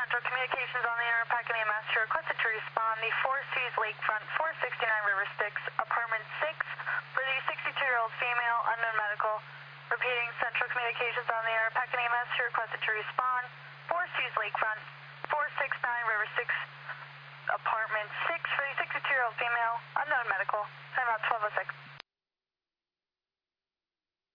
Central Communications on the air, Packing EMS. You're requested to respond the Four Seas Lakefront 469 River Styx, apartment 6, for the 62-year-old female, unknown medical. Repeating, Central Communications on the air, Packing EMS. You're requested to respond Four Seas Lakefront 469 River Styx, apartment 6, for the 62-year-old female, unknown medical. Time out 1206.